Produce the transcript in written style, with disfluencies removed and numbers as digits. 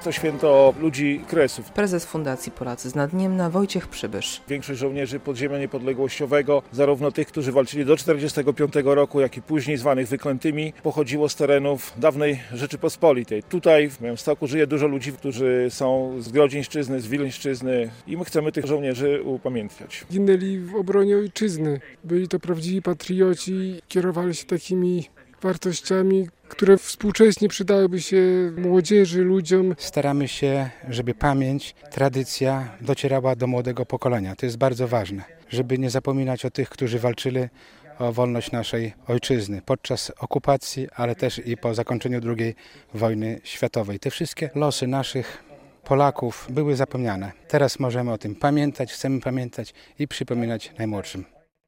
to święto ludzi Kresów. Prezes Fundacji Polacy z Nadniemna Wojciech Przybysz. Większość żołnierzy podziemia niepodległościowego, zarówno tych, którzy walczyli do 1945 roku, jak i później zwanych wyklętymi, pochodziło z terenów dawnej Rzeczypospolitej. Tutaj w Białymstoku żyje dużo ludzi, którzy są z Grodzieńszczyzny, z Wileńszczyzny i my chcemy tych żołnierzy upamiętniać. Ginęli w obronie ojczyzny. Byli to prawdziwi patrioci, kierowali się takimi wartościami, które współcześnie przydałyby się młodzieży, ludziom. Staramy się, żeby pamięć, tradycja docierała do młodego pokolenia. To jest bardzo ważne, żeby nie zapominać o tych, którzy walczyli o wolność naszej ojczyzny podczas okupacji, ale też i po zakończeniu II wojny światowej. Te wszystkie losy naszych Polaków były zapomniane. Teraz możemy o tym pamiętać, chcemy pamiętać i przypominać najmłodszym.